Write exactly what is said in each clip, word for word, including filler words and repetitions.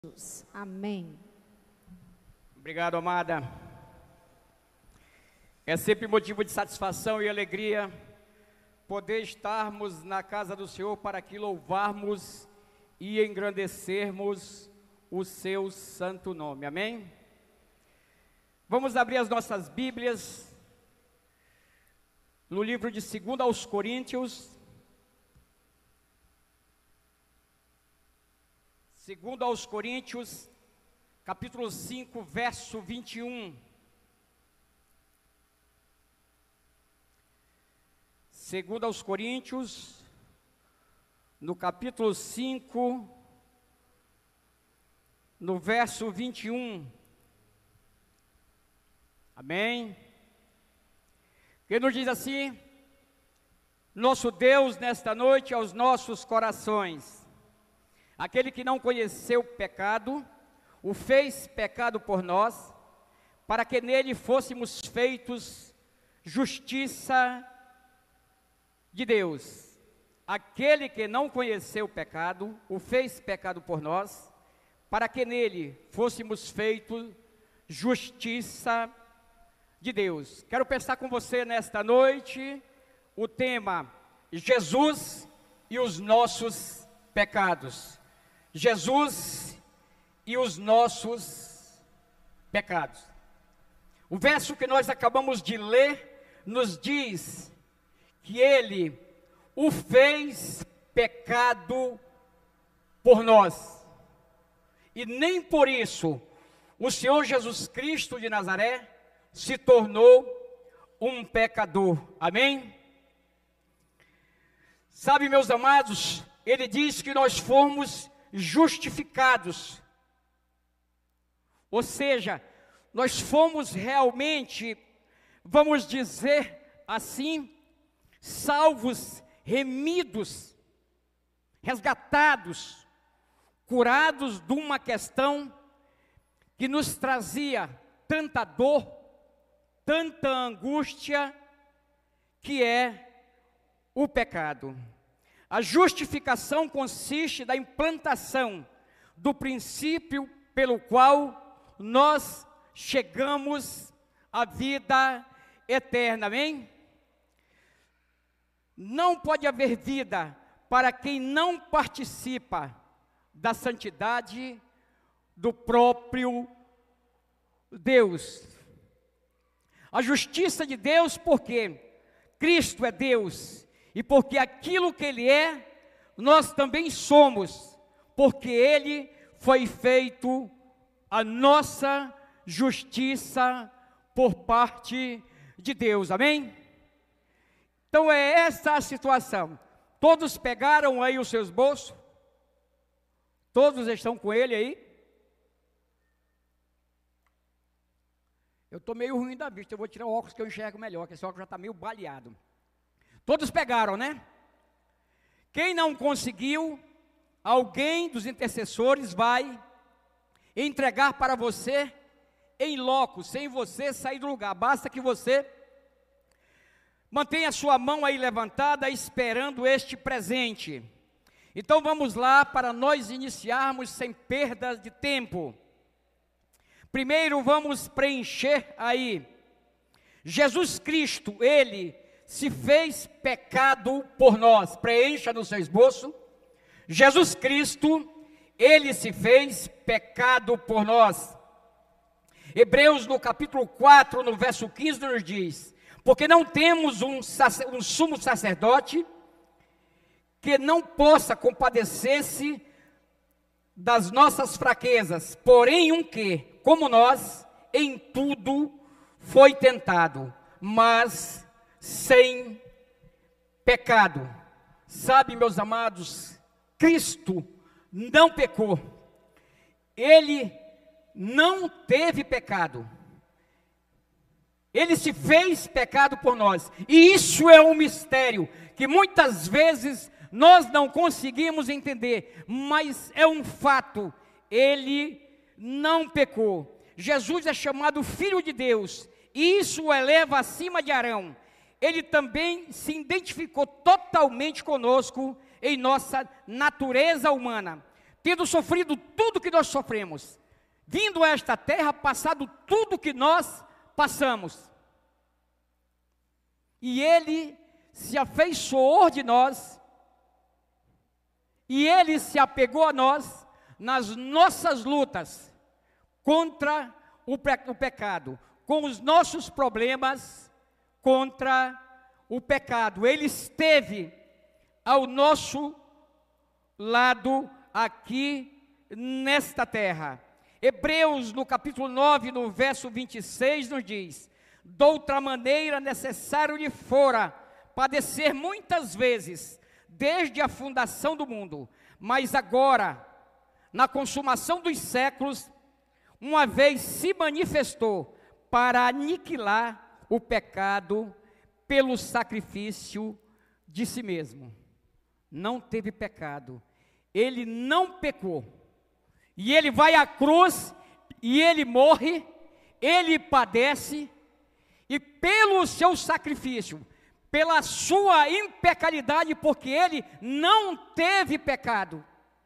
Jesus. Amém. Obrigado, amada. É sempre motivo de satisfação e alegria poder estarmos na casa do Senhor para que louvarmos e engrandecermos o seu santo nome. Amém? Vamos abrir as nossas Bíblias no livro de Segunda aos Coríntios. Segundo aos Coríntios, capítulo cinco, verso vinte e um. Segundo aos Coríntios, no capítulo cinco, no verso vinte e um. Amém? Que nos diz assim: nosso Deus nesta noite aos nossos corações. Aquele que não conheceu o pecado, o fez pecado por nós, para que nele fôssemos feitos justiça de Deus. Aquele que não conheceu o pecado, o fez pecado por nós, para que nele fôssemos feitos justiça de Deus. Quero pensar com você nesta noite o tema Jesus e os nossos pecados. Jesus e os nossos pecados. O verso que nós acabamos de ler nos diz que ele o fez pecado por nós. E nem por isso o Senhor Jesus Cristo de Nazaré se tornou um pecador. Amém? Sabe, meus amados, ele diz que nós fomos justificados, ou seja, nós fomos realmente, vamos dizer assim, salvos, remidos, resgatados, curados de uma questão que nos trazia tanta dor, tanta angústia, que é o pecado. A justificação consiste na implantação do princípio pelo qual nós chegamos à vida eterna, amém? Não pode haver vida para quem não participa da santidade do próprio Deus. A justiça de Deus, porque Cristo é Deus, e porque aquilo que Ele é, nós também somos, porque Ele foi feito a nossa justiça por parte de Deus, amém? Então é essa a situação. Todos pegaram aí os seus bolsos? Todos estão com Ele aí? Eu estou meio ruim da vista, eu vou tirar o óculos que eu enxergo melhor, que esse óculos já está meio baleado. Todos pegaram, né? Quem não conseguiu, alguém dos intercessores vai entregar para você em loco, sem você sair do lugar. Basta que você mantenha a sua mão aí levantada, esperando este presente. Então vamos lá, para nós iniciarmos sem perda de tempo. Primeiro vamos preencher aí. Jesus Cristo, Ele se fez pecado por nós. Preencha no seu esboço. Jesus Cristo, Ele se fez pecado por nós. Hebreus no capítulo quatro, no verso quinze, nos diz: porque não temos um, um sumo sacerdote que não possa compadecer-se das nossas fraquezas, porém um que, como nós, em tudo foi tentado, mas sem pecado. Sabe, meus amados, Cristo não pecou. Ele não teve pecado. Ele se fez pecado por nós. E isso é um mistério que muitas vezes nós não conseguimos entender, mas é um fato. Ele não pecou. Jesus é chamado Filho de Deus, e isso o eleva acima de Arão. Ele também se identificou totalmente conosco em nossa natureza humana. tendo sofrido tudo que nós sofremos, vindo a esta terra, passado tudo que nós passamos. E Ele se afeiçoou de nós, e Ele se apegou a nós nas nossas lutas contra o, pe- o pecado, com os nossos problemas contra o pecado. Ele esteve ao nosso lado aqui nesta terra. Hebreus, no capítulo nove, no verso vinte e seis, nos diz: de outra maneira necessário lhe fora padecer muitas vezes, desde a fundação do mundo, mas agora, na consumação dos séculos, uma vez se manifestou para aniquilar o pecado pelo sacrifício de si mesmo. Não teve pecado, Ele não pecou, e Ele vai à cruz, e Ele morre, Ele padece, e pelo seu sacrifício, pela sua impecabilidade, porque Ele não teve pecado,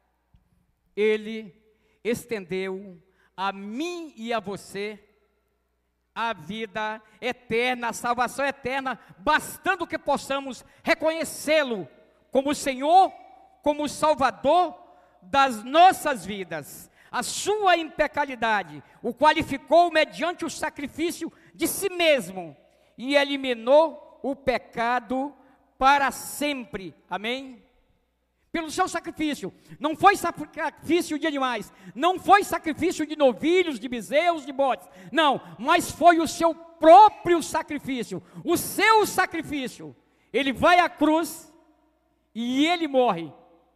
Ele estendeu a mim e a você a vida eterna, a salvação eterna, bastando que possamos reconhecê-lo como Senhor, como Salvador das nossas vidas. A sua impecabilidade o qualificou mediante o sacrifício de si mesmo e eliminou o pecado para sempre. Amém? Pelo seu sacrifício, não foi sacrifício de animais, não foi sacrifício de novilhos, de bezerros, de bodes, não, mas foi o seu próprio sacrifício, o seu sacrifício. Ele vai à cruz e Ele morre,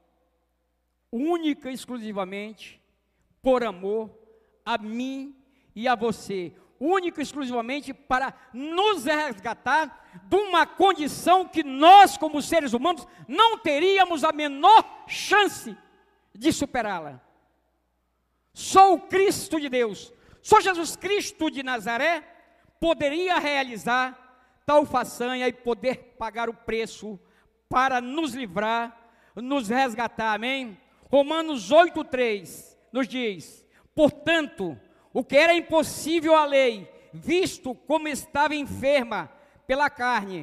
única e exclusivamente por amor a mim e a você, único e exclusivamente para nos resgatar de uma condição que nós, como seres humanos, não teríamos a menor chance de superá-la. Só o Cristo de Deus, só Jesus Cristo de Nazaré poderia realizar tal façanha e poder pagar o preço para nos livrar, nos resgatar, amém? Romanos oito, três nos diz: portanto, o que era impossível à lei, visto como estava enferma pela carne,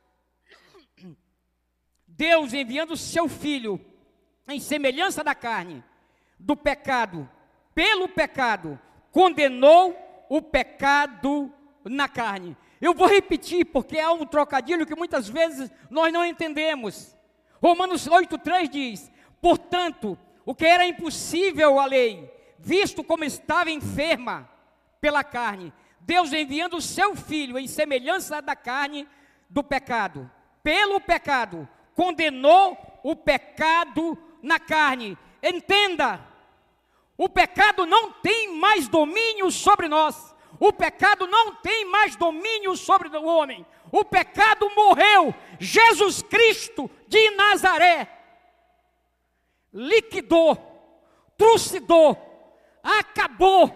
Deus, enviando seu Filho em semelhança da carne, do pecado, pelo pecado, condenou o pecado na carne. Eu vou repetir, porque é um trocadilho que muitas vezes nós não entendemos. Romanos oito, três diz: portanto, o que era impossível à lei, visto como estava enferma pela carne, Deus, enviando o seu Filho em semelhança da carne, do pecado, pelo pecado, condenou o pecado na carne. Entenda, o pecado não tem mais domínio sobre nós, o pecado não tem mais domínio sobre o homem, o pecado morreu. Jesus Cristo de Nazaré liquidou, trucidou, acabou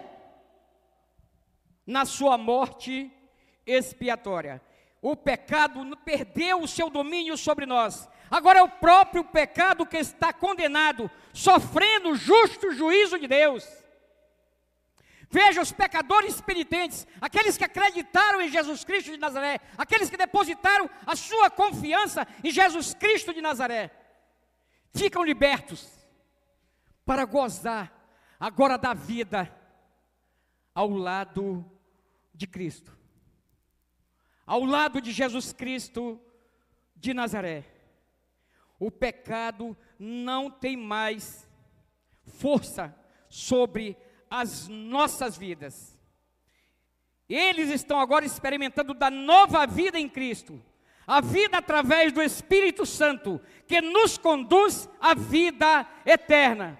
na sua morte expiatória. O pecado perdeu o seu domínio sobre nós. Agora é o próprio pecado que está condenado, sofrendo o justo juízo de Deus. Veja os pecadores penitentes, aqueles que acreditaram em Jesus Cristo de Nazaré, aqueles que depositaram a sua confiança em Jesus Cristo de Nazaré, ficam libertos para gozar agora da vida ao lado de Cristo, ao lado de Jesus Cristo de Nazaré. O pecado não tem mais força sobre as nossas vidas. Eles estão agora experimentando da nova vida em Cristo, a vida através do Espírito Santo, que nos conduz à vida eterna.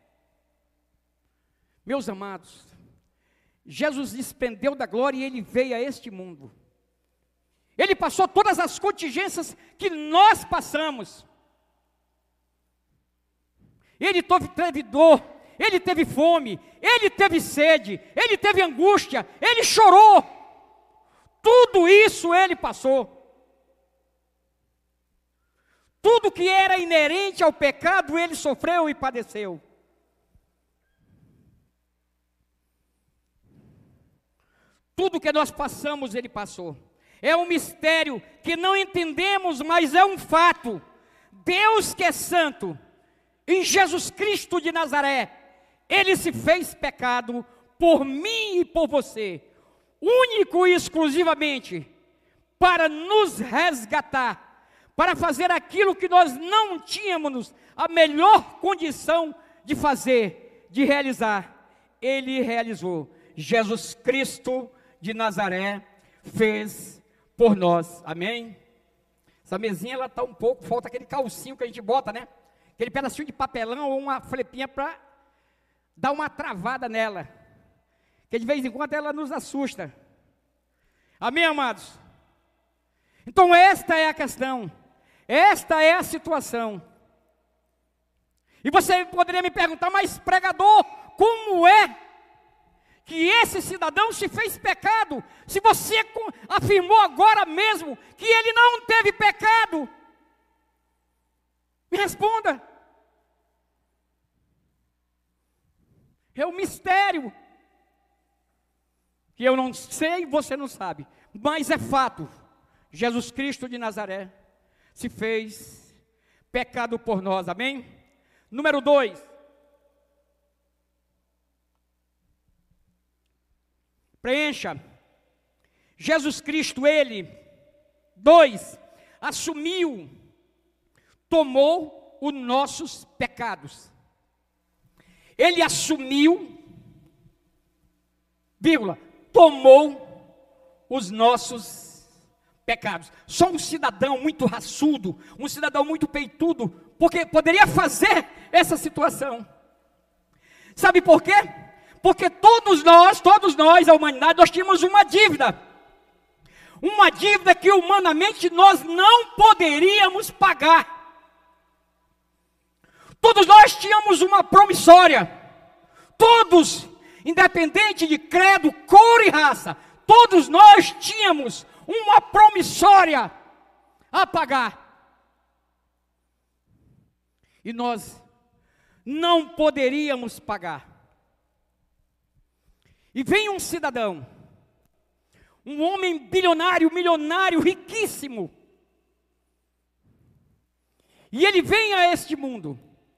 Meus amados, Jesus despendeu da glória e Ele veio a este mundo. Ele passou todas as contingências que nós passamos. Ele teve dor, Ele teve fome, Ele teve sede, Ele teve angústia, Ele chorou. Tudo isso Ele passou. Tudo que era inerente ao pecado, Ele sofreu e padeceu. Tudo que nós passamos, Ele passou. É um mistério que não entendemos, mas é um fato. Deus que é santo, em Jesus Cristo de Nazaré, Ele se fez pecado por mim e por você, único e exclusivamente, para nos resgatar, para fazer aquilo que nós não tínhamos a melhor condição de fazer, de realizar. Ele realizou. Jesus Cristo de Nazaré fez por nós. Amém? Essa mesinha, ela está um pouco, falta aquele calcinho que a gente bota, né? Aquele pedacinho de papelão ou uma flepinha para dar uma travada nela. Que de vez em quando ela nos assusta. Amém, amados? Então esta é a questão. Esta é a situação. E você poderia me perguntar, mas pregador, como é que esse cidadão se fez pecado, se você afirmou agora mesmo que ele não teve pecado? Me responda. É um mistério que eu não sei e você não sabe, mas é fato. Jesus Cristo de Nazaré se fez pecado por nós, amém? Número dois. Preencha. Jesus Cristo, Ele, dois, assumiu, tomou os nossos pecados. Ele assumiu, vírgula, tomou os nossos pecados. Só um cidadão muito raçudo, um cidadão muito peitudo, porque poderia fazer essa situação. Sabe por quê? Porque todos nós, todos nós, a humanidade, nós tínhamos uma dívida. Uma dívida que humanamente nós não poderíamos pagar. Todos nós tínhamos uma promissória. Todos, independente de credo, cor e raça, todos nós tínhamos uma promissória a pagar. E nós não poderíamos pagar. E vem um cidadão, um homem bilionário, milionário, riquíssimo. E ele vem a este mundo.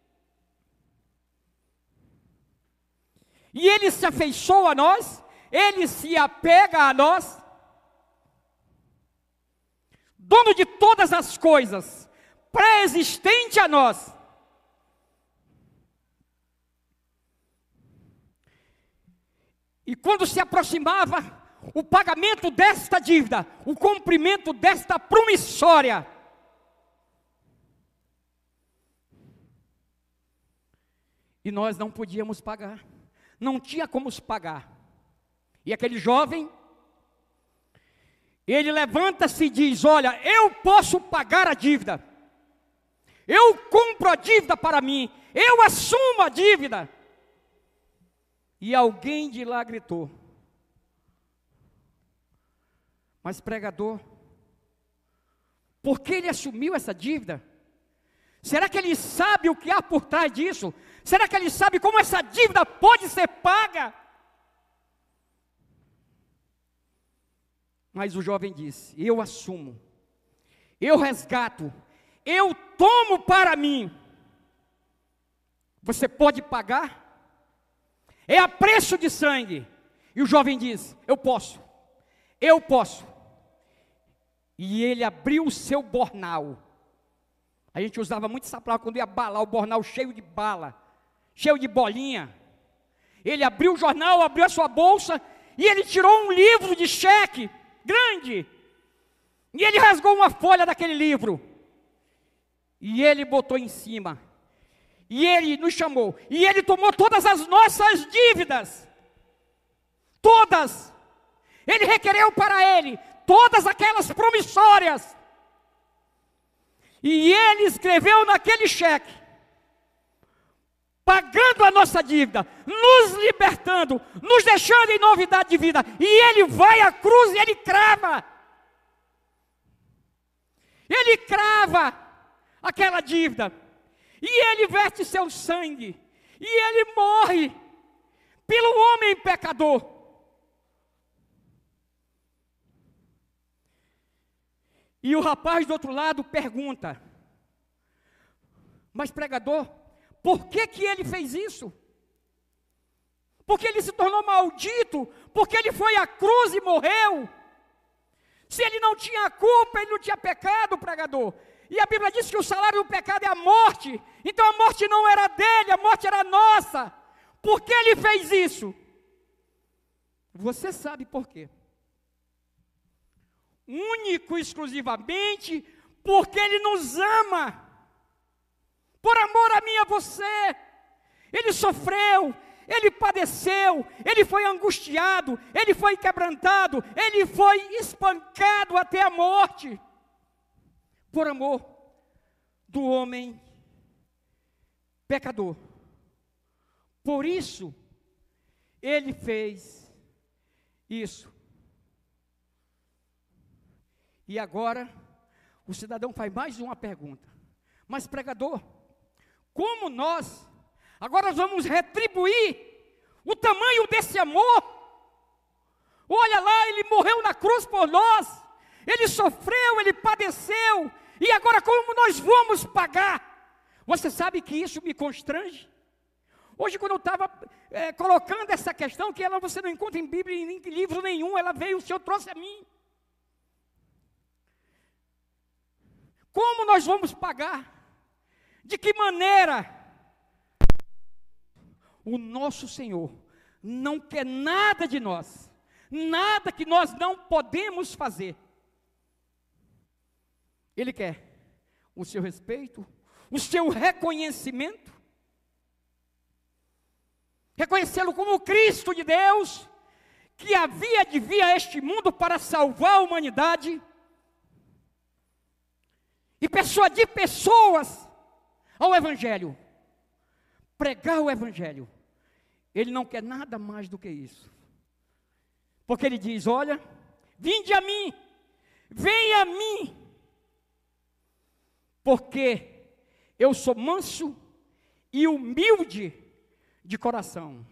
E ele se afeiçoa a nós, ele se apega a nós. Dono de todas as coisas, pré-existente a nós. E quando se aproximava o pagamento desta dívida, o cumprimento desta promissória, e nós não podíamos pagar, não tinha como se pagar. E aquele jovem, ele levanta-se e diz: olha, eu posso pagar a dívida, eu compro a dívida para mim, eu assumo a dívida. E alguém de lá gritou: mas pregador, por que ele assumiu essa dívida? Será que ele sabe o que há por trás disso? Será que ele sabe como essa dívida pode ser paga? Mas o jovem disse: eu assumo, eu resgato, eu tomo para mim. Você pode pagar? É a preço de sangue. E o jovem diz: eu posso, eu posso. E ele abriu o seu bornal. A gente usava muito essa palavra quando ia balar, o bornal cheio de bala, cheio de bolinha. Ele abriu o jornal, abriu a sua bolsa, e ele tirou um livro de cheque, grande. E ele rasgou uma folha daquele livro. E ele botou em cima. E ele nos chamou, e ele tomou todas as nossas dívidas, todas, ele requereu para ele, todas aquelas promissórias, e ele escreveu naquele cheque, pagando a nossa dívida, nos libertando, nos deixando em novidade de vida, e ele vai à cruz e ele crava, ele crava aquela dívida, e ele verte seu sangue, e ele morre pelo homem pecador. E o rapaz do outro lado pergunta: mas pregador, por que que ele fez isso? Porque ele se tornou maldito? Porque ele foi à cruz e morreu? Se ele não tinha culpa, ele não tinha pecado, pregador. E a Bíblia diz que o salário do pecado é a morte. Então a morte não era dele, a morte era nossa. Por que ele fez isso? Você sabe por quê. Único e exclusivamente porque ele nos ama. Por amor a mim e a você. Ele sofreu, ele padeceu, ele foi angustiado, ele foi quebrantado, ele foi espancado até a morte. Por amor do homem pecador. Por isso, ele fez isso. E agora, o cidadão faz mais uma pergunta: mas pregador, como nós agora vamos retribuir o tamanho desse amor? Olha lá, ele morreu na cruz por nós, ele sofreu, ele padeceu, e agora como nós vamos pagar? Você sabe que isso me constrange? Hoje, quando eu estava é, colocando essa questão, que ela você não encontra em Bíblia, em livro nenhum, ela veio, o Senhor trouxe a mim. Como nós vamos pagar? De que maneira? O nosso Senhor não quer nada de nós, nada que nós não podemos fazer. Ele quer o seu respeito, o seu reconhecimento, reconhecê-lo como o Cristo de Deus, que havia de vir a este mundo para salvar a humanidade, e persuadir pessoas ao Evangelho, pregar o Evangelho. Ele não quer nada mais do que isso, porque ele diz: olha, vinde a mim, venha a mim, porque eu sou manso e humilde de coração,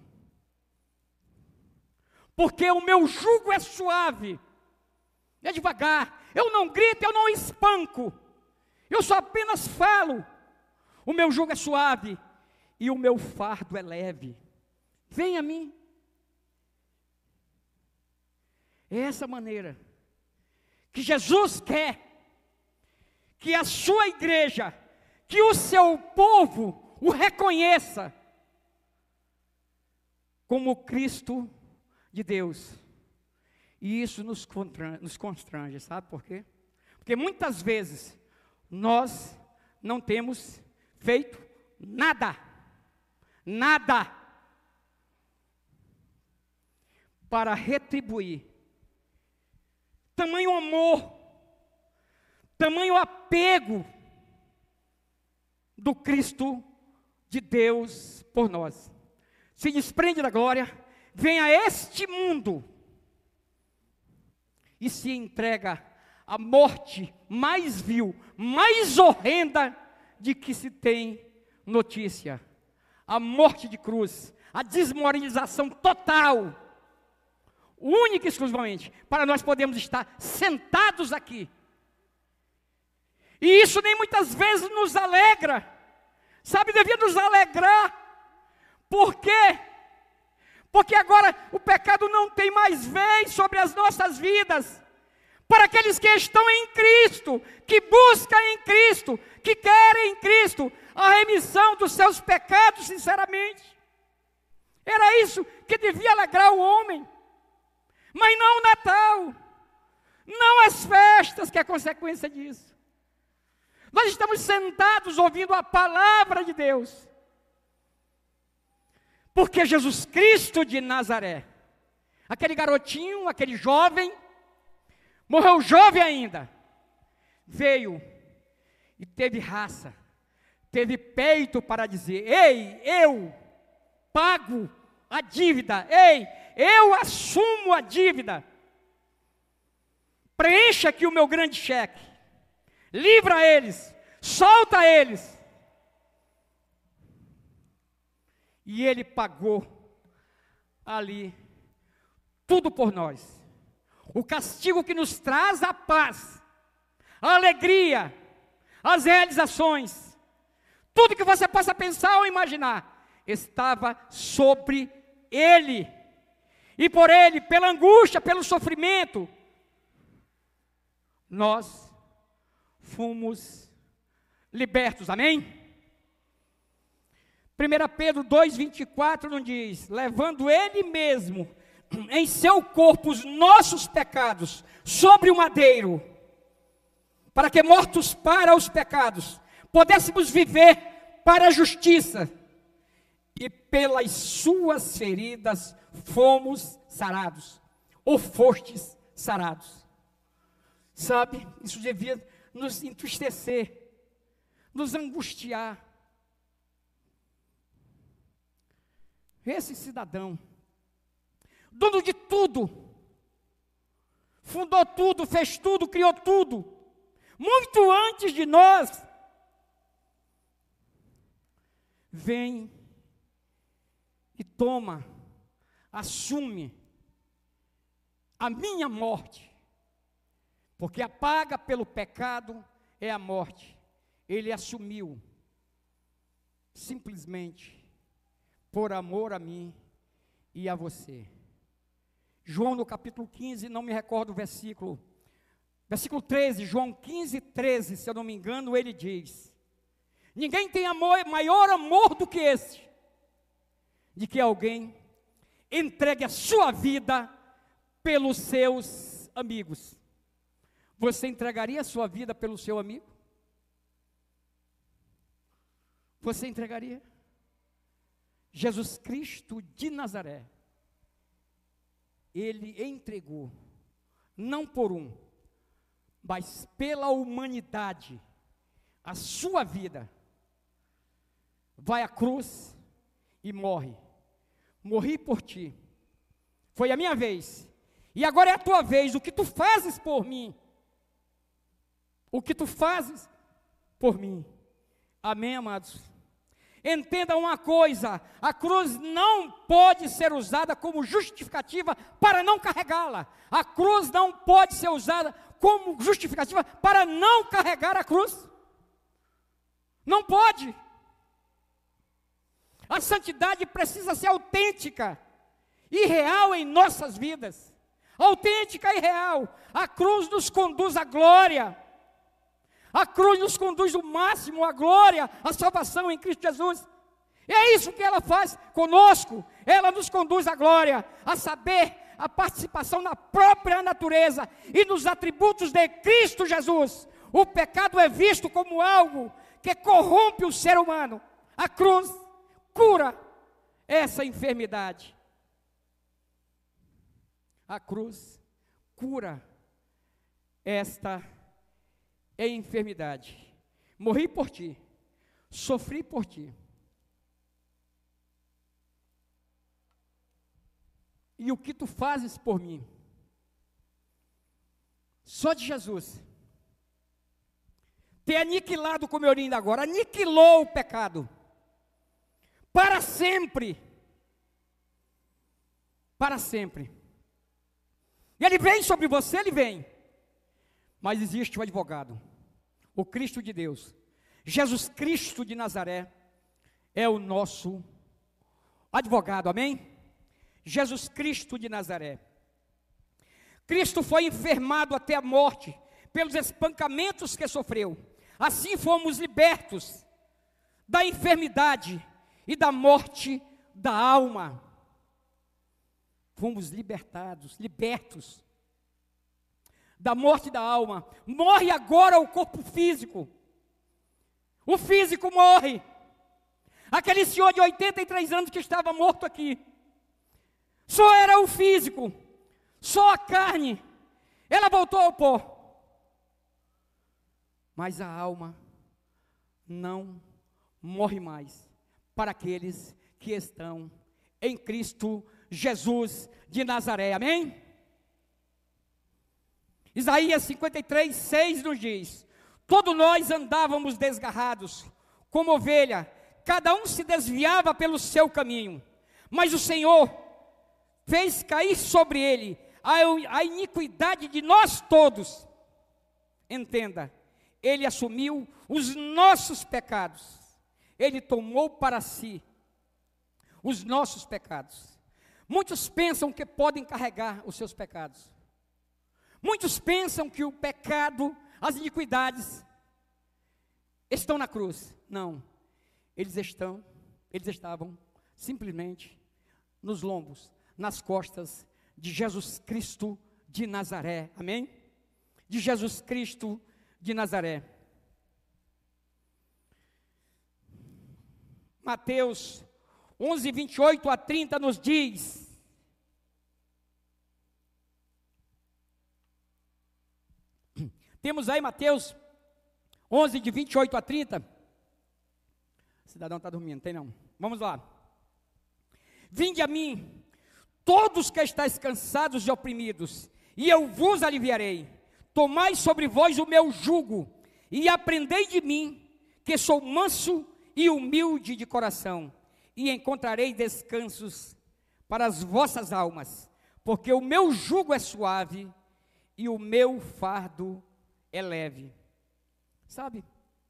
porque o meu jugo é suave, é devagar, eu não grito, eu não espanco, eu só apenas falo. O meu jugo é suave e o meu fardo é leve. Venha a mim. É essa maneira que Jesus quer que a sua igreja, que o seu povo o reconheça como Cristo de Deus. E isso nos constrange, nos constrange, sabe por quê? Porque muitas vezes nós não temos feito nada, nada, para retribuir tamanho amor, tamanho apego do Cristo de Deus por nós. Se desprende da glória, vem a este mundo e se entrega à morte mais vil, mais horrenda de que se tem notícia. A morte de cruz, a desmoralização total, única e exclusivamente, para nós podermos estar sentados aqui. E isso nem muitas vezes nos alegra. Sabe, devia nos alegrar. Por quê? Porque agora o pecado não tem mais vez sobre as nossas vidas. Para aqueles que estão em Cristo, que buscam em Cristo, que querem em Cristo a remissão dos seus pecados sinceramente. Era isso que devia alegrar o homem. Mas não o Natal, não as festas que é consequência disso. Nós estamos sentados ouvindo a palavra de Deus. Porque Jesus Cristo de Nazaré, aquele garotinho, aquele jovem, morreu jovem ainda, veio e teve raça, teve peito para dizer: ei, eu pago a dívida, ei, eu assumo a dívida, preencha aqui o meu grande cheque, livra eles, solta eles. E ele pagou ali tudo por nós. O castigo que nos traz a paz, a alegria, as realizações, tudo que você possa pensar ou imaginar, estava sobre ele. E por ele, pela angústia, pelo sofrimento, nós fomos libertos, amém? primeira Pedro dois, vinte e quatro não diz: levando ele mesmo em seu corpo os nossos pecados sobre o madeiro, para que mortos para os pecados, pudéssemos viver para a justiça, e pelas suas feridas fomos sarados, ou fostes sarados. Sabe, isso devia nos entristecer, nos angustiar. Esse cidadão, dono de tudo, fundou tudo, fez tudo, criou tudo, muito antes de nós, vem e toma, assume a minha morte, porque a paga pelo pecado é a morte. Ele assumiu, simplesmente, por amor a mim e a você. João no capítulo quinze, não me recordo o versículo, versículo treze, João quinze, treze, se eu não me engano, ele diz: ninguém tem amor, maior amor do que esse, de que alguém entregue a sua vida pelos seus amigos. Você entregaria a sua vida pelo seu amigo? Você entregaria? Jesus Cristo de Nazaré, ele entregou, não por um, mas pela humanidade, a sua vida. Vai à cruz e morre. Morri por ti. Foi a minha vez. E agora é a tua vez. O que tu fazes por mim? O que tu fazes por mim? Amém, amados? Entenda uma coisa: a cruz não pode ser usada como justificativa para não carregá-la. A cruz não pode ser usada como justificativa para não carregar a cruz. Não pode. A santidade precisa ser autêntica e real em nossas vidas. Autêntica e real. A cruz nos conduz à glória. A cruz nos conduz o máximo à glória, à salvação em Cristo Jesus. E é isso que ela faz conosco. Ela nos conduz à glória, a saber, a participação na própria natureza e nos atributos de Cristo Jesus. O pecado é visto como algo que corrompe o ser humano. A cruz cura essa enfermidade. A cruz cura esta enfermidade. É enfermidade. Morri por ti, sofri por ti. E o que tu fazes por mim? Só de Jesus ter aniquilado, como eu li ainda agora, aniquilou o pecado para sempre. Para sempre. E ele vem sobre você, ele vem. Mas existe o advogado, o Cristo de Deus, Jesus Cristo de Nazaré, é o nosso advogado, amém? Jesus Cristo de Nazaré. Cristo foi enfermado até a morte, pelos espancamentos que sofreu. Assim fomos libertos da enfermidade e da morte da alma. Fomos libertados, libertos da morte da alma. Morre agora o corpo físico. O físico morre. Aquele senhor de oitenta e três anos que estava morto aqui, só era o físico, só a carne. Ela voltou ao pó. Mas a alma não morre mais para aqueles que estão em Cristo Jesus de Nazaré, amém? Isaías cinquenta e três, seis nos diz: todos nós andávamos desgarrados, como ovelha, cada um se desviava pelo seu caminho, mas o Senhor fez cair sobre ele a, a iniquidade de nós todos. Entenda, ele assumiu os nossos pecados. Ele tomou para si os nossos pecados. Muitos pensam que podem carregar os seus pecados. Muitos pensam que o pecado, as iniquidades, estão na cruz. Não, eles estão, eles estavam simplesmente nos lombos, nas costas de Jesus Cristo de Nazaré. Amém? De Jesus Cristo de Nazaré. Mateus onze, vinte e oito a trinta nos diz: temos aí Mateus onze, de vinte e oito a trinta. O cidadão está dormindo, tem não? Vamos lá. Vinde a mim, todos que estáis cansados e oprimidos, e eu vos aliviarei. Tomai sobre vós o meu jugo, e aprendei de mim, que sou manso e humilde de coração, e encontrarei descansos para as vossas almas, porque o meu jugo é suave, e o meu fardo é leve. Sabe?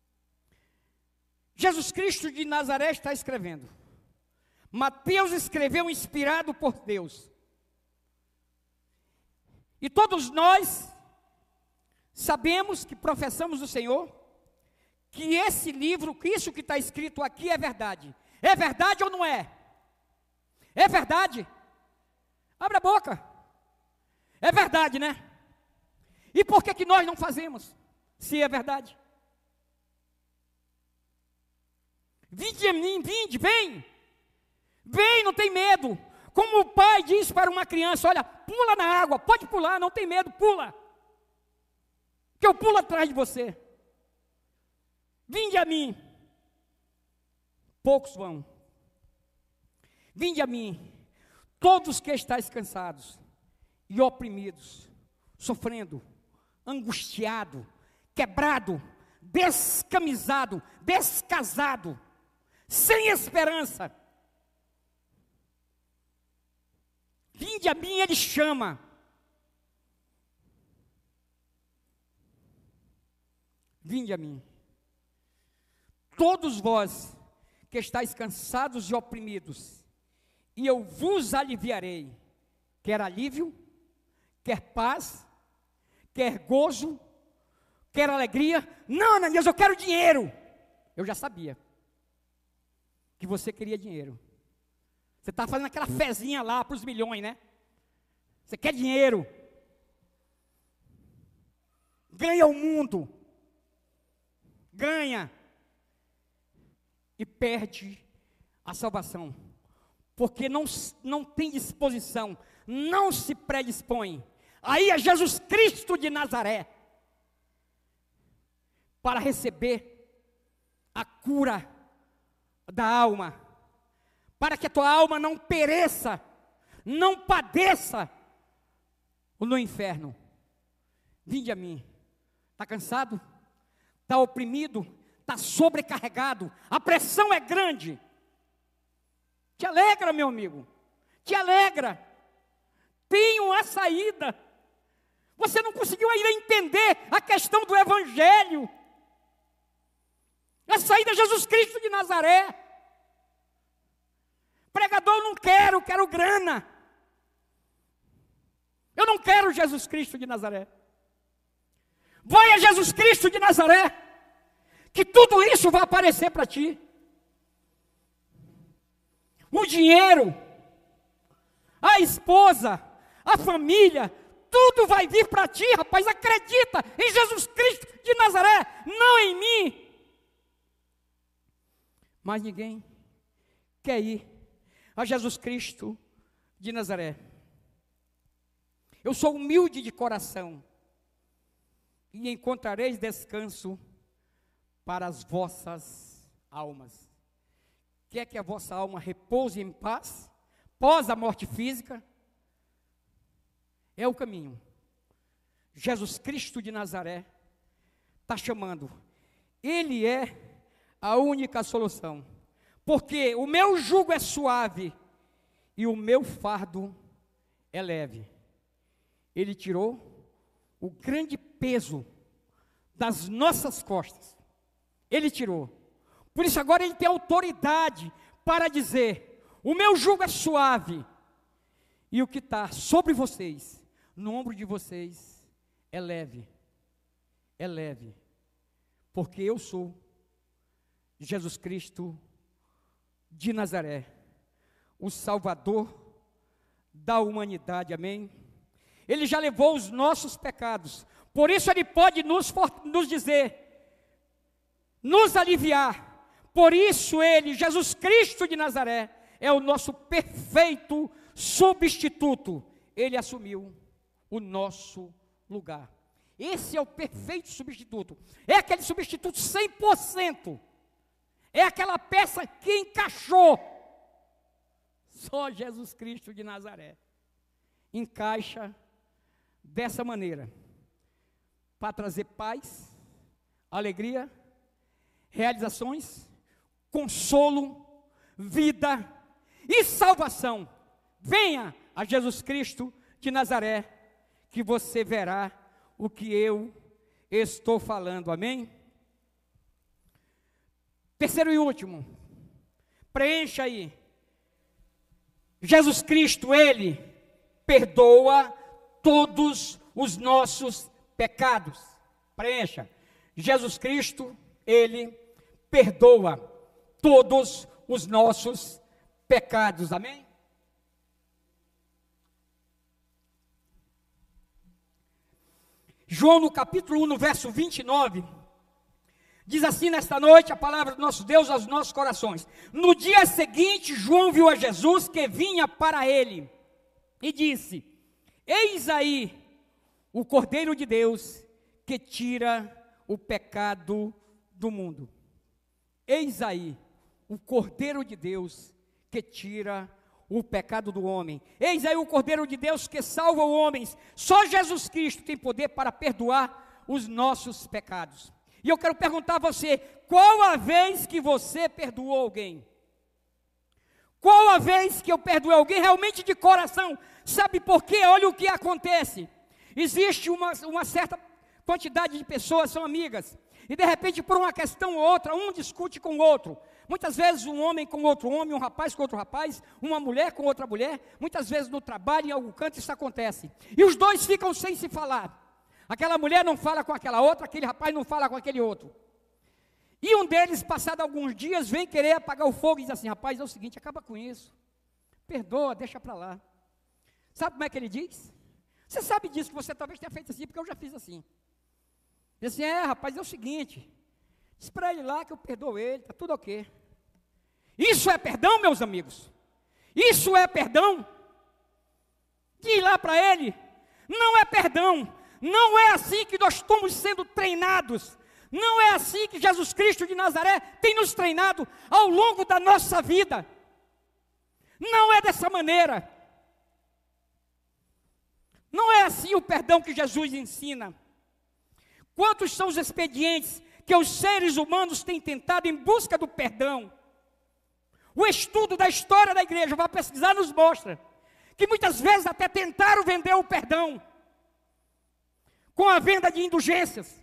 Jesus Cristo de Nazaré está escrevendo. Mateus escreveu inspirado por Deus. E todos nós sabemos que professamos o Senhor, que esse livro, que isso que está escrito aqui é verdade. É verdade ou não é? É verdade? Abre a boca. É verdade, né? E por que que nós não fazemos, se é verdade? Vinde a mim, vinde, vem. Vem, não tem medo. Como o pai diz para uma criança: olha, pula na água, pode pular, não tem medo, pula. Que eu pulo atrás de você. Vinde a mim. Poucos vão. Vinde a mim, todos que estáis cansados e oprimidos, sofrendo, angustiado, quebrado, descamisado, descasado, sem esperança. Vinde a mim, ele chama. Vinde a mim, todos vós que estáis cansados e oprimidos, e eu vos aliviarei. Quer alívio, quer paz, quer gozo, quer alegria? Não, Ananias, eu quero dinheiro. Eu já sabia que você queria dinheiro. Você está fazendo aquela fezinha lá para os milhões, né? Você quer dinheiro. Ganha o mundo. Ganha. E perde a salvação. Porque não, não tem disposição, não se predispõe aí é Jesus Cristo de Nazaré para receber a cura da alma, para que a tua alma não pereça, não padeça no inferno. Vinde a mim. Está cansado? Está oprimido? Está sobrecarregado? A pressão é grande. Te alegra, meu amigo. Te alegra. Tem uma saída. Você não conseguiu ainda entender a questão do Evangelho. A saída é Jesus Cristo de Nazaré. Pregador, eu não quero, quero grana. Eu não quero Jesus Cristo de Nazaré. Vai a Jesus Cristo de Nazaré, que tudo isso vai aparecer para ti. O dinheiro, a esposa, a família, tudo vai vir para ti, rapaz. Acredita em Jesus Cristo de Nazaré, não em mim. Mas ninguém quer ir a Jesus Cristo de Nazaré. Eu sou humilde de coração, e encontrareis descanso para as vossas almas. Quer que a vossa alma repouse em paz, pós a morte física? É o caminho. Jesus Cristo de Nazaré está chamando. Ele é a única solução. Porque o meu jugo é suave e o meu fardo é leve. Ele tirou o grande peso das nossas costas. Ele tirou. Por isso agora ele tem autoridade para dizer: o meu jugo é suave, e o que está sobre vocês, no ombro de vocês, é leve. É leve. Porque eu sou Jesus Cristo de Nazaré, o Salvador da humanidade, amém? Ele já levou os nossos pecados, por isso Ele pode nos, nos dizer, nos aliviar. Por isso Ele, Jesus Cristo de Nazaré, é o nosso perfeito substituto. Ele assumiu o nosso lugar. Esse é o perfeito substituto. É aquele substituto cem por cento. É aquela peça que encaixou. Só Jesus Cristo de Nazaré encaixa dessa maneira, para trazer paz, alegria, realizações, consolo, vida e salvação. Venha a Jesus Cristo de Nazaré, que você verá o que eu estou falando, amém? Terceiro e último, preencha aí. Jesus Cristo, Ele perdoa todos os nossos pecados. Preencha. Jesus Cristo, Ele perdoa todos os nossos pecados, amém? João no capítulo um, no verso vinte e nove, diz assim: nesta noite a palavra do nosso Deus aos nossos corações. No dia seguinte, João viu a Jesus que vinha para ele e disse: eis aí o Cordeiro de Deus que tira o pecado do mundo. Eis aí o Cordeiro de Deus que tira o pecado do homem. Eis aí o Cordeiro de Deus que salva os homens. Só Jesus Cristo tem poder para perdoar os nossos pecados. E eu quero perguntar a você: qual a vez que você perdoou alguém? Qual a vez que eu perdoei alguém realmente de coração? Sabe por quê? Olha o que acontece. Existe uma, uma certa quantidade de pessoas, são amigas, e de repente por uma questão ou outra, um discute com o outro. Muitas vezes um homem com outro homem, um rapaz com outro rapaz, uma mulher com outra mulher. Muitas vezes no trabalho, em algum canto, isso acontece. E os dois ficam sem se falar. Aquela mulher não fala com aquela outra, aquele rapaz não fala com aquele outro. E um deles, passado alguns dias, vem querer apagar o fogo e diz assim: rapaz, é o seguinte, acaba com isso. Perdoa, deixa para lá. Sabe como é que ele diz? Você sabe disso, que você talvez tenha feito assim, porque eu já fiz assim. Diz assim: é, rapaz, é o seguinte, diz para ele lá que eu perdoo ele, está tudo ok. Isso é perdão, meus amigos? Isso é perdão? Diz lá para ele: não é perdão. Não é assim que nós estamos sendo treinados. Não é assim que Jesus Cristo de Nazaré tem nos treinado ao longo da nossa vida. Não é dessa maneira. Não é assim o perdão que Jesus ensina. Quantos são os expedientes que os seres humanos têm tentado em busca do perdão? O estudo da história da igreja, vai pesquisar, nos mostra que muitas vezes até tentaram vender o perdão com a venda de indulgências.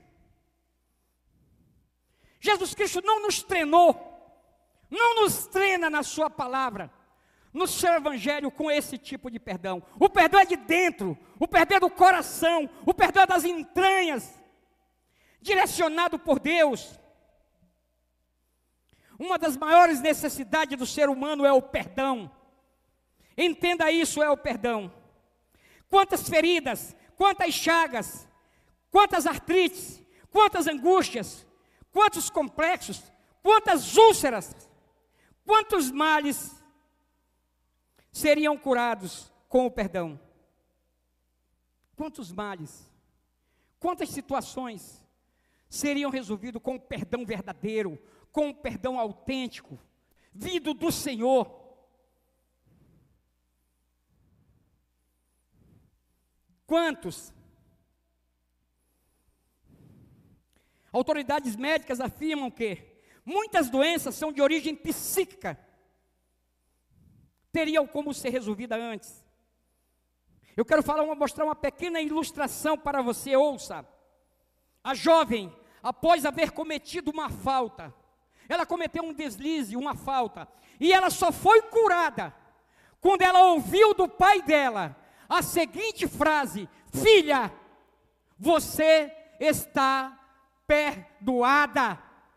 Jesus Cristo não nos treinou, não nos treina na sua palavra, no seu evangelho, com esse tipo de perdão. O perdão é de dentro, o perdão é do coração, o perdão é das entranhas, direcionado por Deus. Uma das maiores necessidades do ser humano é o perdão. Entenda isso, é o perdão. Quantas feridas, quantas chagas, quantas artrites, quantas angústias, quantos complexos, quantas úlceras, quantos males seriam curados com o perdão? Quantos males, quantas situações seriam resolvidos com o perdão verdadeiro, com o perdão autêntico, vindo do Senhor? Quantos? Autoridades médicas afirmam que muitas doenças são de origem psíquica, teriam como ser resolvida antes. Eu quero falar, uma, mostrar uma pequena ilustração para você, ouça. A jovem após haver cometido uma falta, ela cometeu um deslize, uma falta, e ela só foi curada quando ela ouviu do pai dela a seguinte frase: filha, você está perdoada.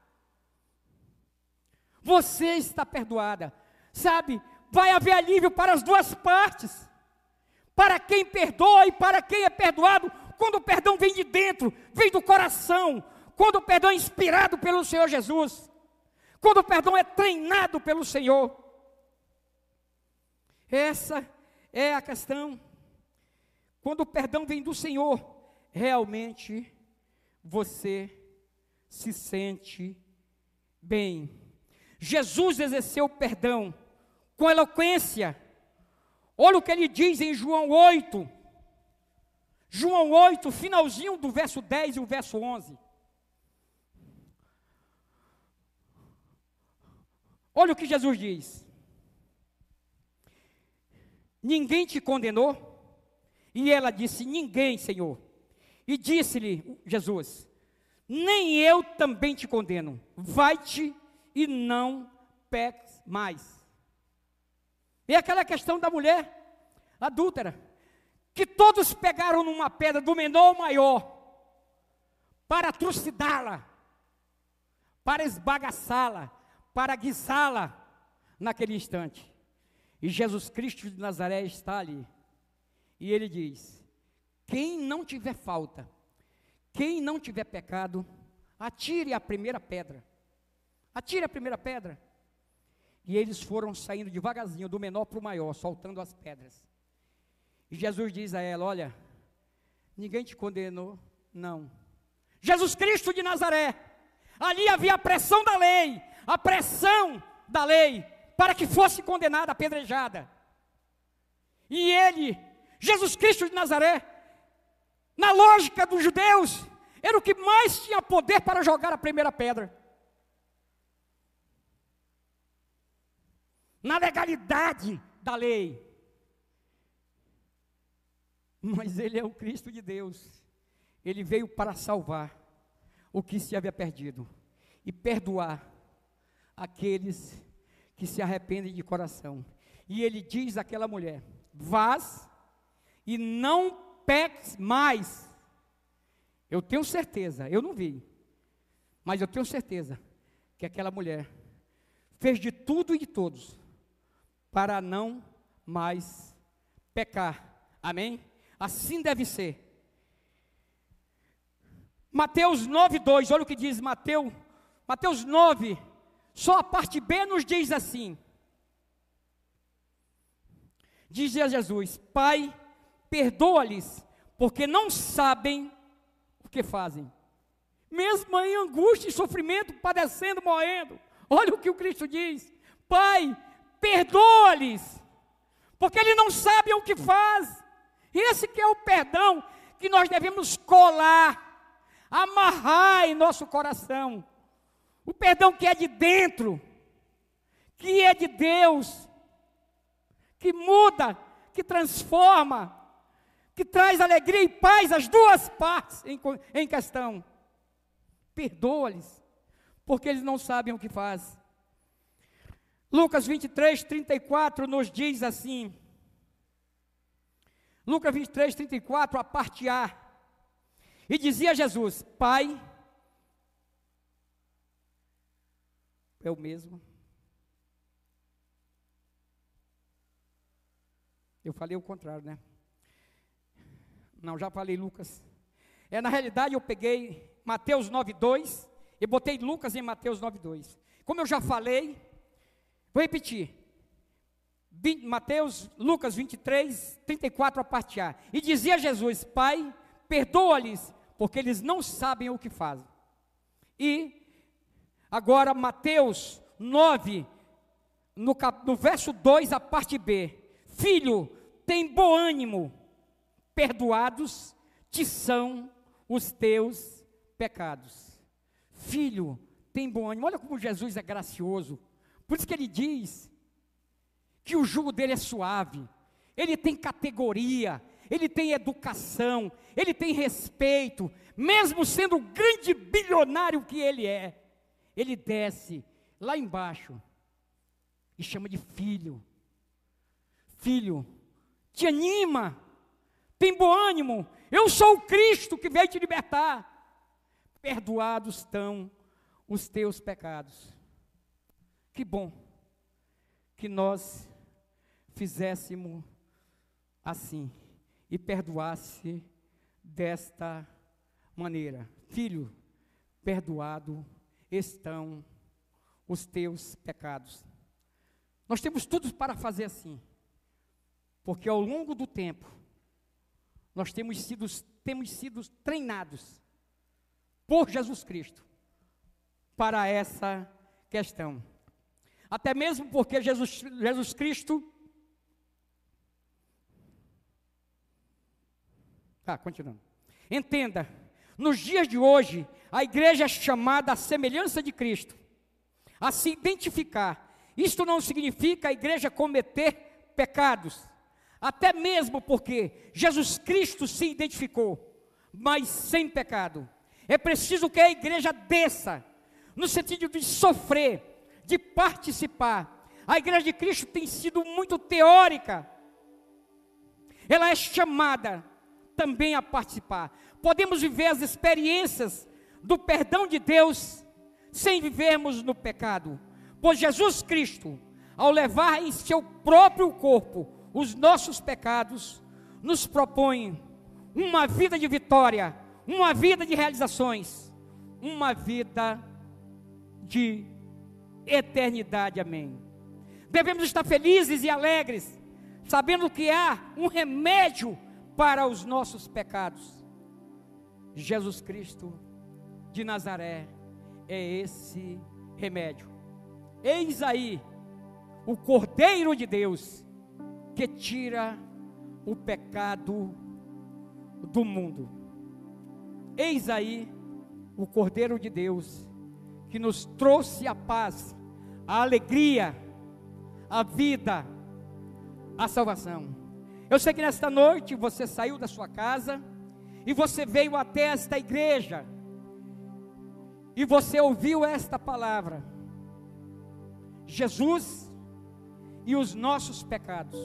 Você está perdoada. Sabe, vai haver alívio para as duas partes. Para quem perdoa e para quem é perdoado, quando o perdão vem de dentro, vem do coração, quando o perdão é inspirado pelo Senhor Jesus, quando o perdão é treinado pelo Senhor. Essa é a questão. Quando o perdão vem do Senhor, realmente você se sente bem. Jesus exerceu o perdão com eloquência. Olha o que ele diz em João oito. João oito, finalzinho do verso dez e o verso onze. Olha o que Jesus diz: ninguém te condenou? E ela disse: ninguém, Senhor. E disse-lhe Jesus: nem eu também te condeno. Vai-te e não peques mais. E aquela questão da mulher adúltera, que todos pegaram numa pedra, do menor ao maior, para trucidá-la, para esbagaçá-la, para guisá-la naquele instante. E Jesus Cristo de Nazaré está ali. E ele diz: quem não tiver falta, quem não tiver pecado, atire a primeira pedra. Atire a primeira pedra. E eles foram saindo devagarzinho, do menor para o maior, soltando as pedras. E Jesus diz a ela: olha, ninguém te condenou, não. Jesus Cristo de Nazaré. Ali havia a pressão da lei, a pressão da lei, para que fosse condenada, apedrejada. E ele, Jesus Cristo de Nazaré, na lógica dos judeus, era o que mais tinha poder para jogar a primeira pedra. Na legalidade da lei. Mas ele é o Cristo de Deus. Ele veio para salvar o que se havia perdido e perdoar aqueles que se arrependem de coração. E ele diz àquela mulher: vás e não peques mais. Eu tenho certeza, eu não vi, mas eu tenho certeza que aquela mulher fez de tudo e de todos para não mais pecar. Amém? Assim deve ser. Mateus nove, dois, olha o que diz Mateus, Mateus nove, só a parte B nos diz assim. Dizia Jesus: Pai, perdoa-lhes, porque não sabem o que fazem. Mesmo em angústia e sofrimento, padecendo, morrendo. Olha o que o Cristo diz: Pai, perdoa-lhes, porque eles não sabem o que faz. Esse que é o perdão que nós devemos colar, amarrar em nosso coração. O perdão que é de dentro, que é de Deus, que muda, que transforma, que traz alegria e paz às duas partes em, em questão. Perdoa-lhes, porque eles não sabem o que faz. Lucas vinte e três, trinta e quatro nos diz assim. Lucas vinte e três, trinta e quatro, a parte A. E dizia Jesus: Pai, é o mesmo. Eu falei o contrário, né? Não, já falei Lucas. É, na realidade eu peguei Mateus nove, dois e botei Lucas em Mateus nove, dois. Como eu já falei, vou repetir. Mateus, Lucas vinte e três, trinta e quatro, a parte A. E dizia Jesus: Pai, perdoa-lhes, porque eles não sabem o que fazem. E agora Mateus nove, no, cap, no verso dois, a parte B. Filho, tem bom ânimo, perdoados te são os teus pecados. Filho, tem bom ânimo. Olha como Jesus é gracioso. Por isso que ele diz que o jugo dele é suave, ele tem categoria, ele tem educação, ele tem respeito, mesmo sendo o grande bilionário que ele é, ele desce lá embaixo e chama de filho. Filho, te anima, tem bom ânimo, eu sou o Cristo que veio te libertar. Perdoados estão os teus pecados. Que bom que nós fizéssemos assim e perdoasse desta maneira. Filho, perdoado estão os teus pecados. Nós temos tudo para fazer assim, porque ao longo do tempo nós temos sido, temos sido treinados por Jesus Cristo para essa questão. Até mesmo porque Jesus, Jesus Cristo... Ah, continuando. Entenda, nos dias de hoje, a igreja é chamada à semelhança de Cristo, a se identificar. Isto não significa a igreja cometer pecados, até mesmo porque Jesus Cristo se identificou, mas sem pecado. É preciso que a igreja desça, no sentido de sofrer, de participar. A igreja de Cristo tem sido muito teórica, ela é chamada também a participar. Podemos viver as experiências do perdão de Deus, sem vivermos no pecado, pois Jesus Cristo, ao levar em seu próprio corpo os nossos pecados, nos propõe uma vida de vitória, uma vida de realizações, uma vida de eternidade, amém. Devemos estar felizes e alegres, sabendo que há um remédio para os nossos pecados. Jesus Cristo de Nazaré é esse remédio. Eis aí o Cordeiro de Deus que tira o pecado do mundo. Eis aí o Cordeiro de Deus que nos trouxe a paz, a alegria, a vida, a salvação. Eu sei que nesta noite você saiu da sua casa e você veio até esta igreja e você ouviu esta palavra: Jesus e os nossos pecados.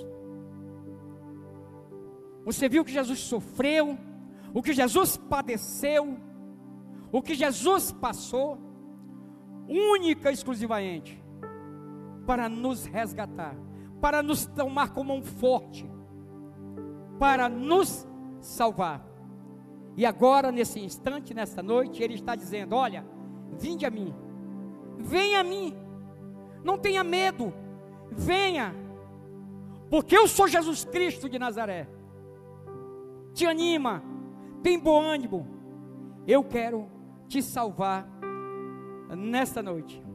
Você viu que Jesus sofreu, o que Jesus padeceu, o que Jesus passou, única e exclusivamente para nos resgatar, para nos tomar como um forte, para nos salvar. E agora, nesse instante, nesta noite, Ele está dizendo: olha, vinde a mim, venha a mim, não tenha medo, venha, porque eu sou Jesus Cristo de Nazaré. Te anima, tem bom ânimo, eu quero te salvar nesta noite.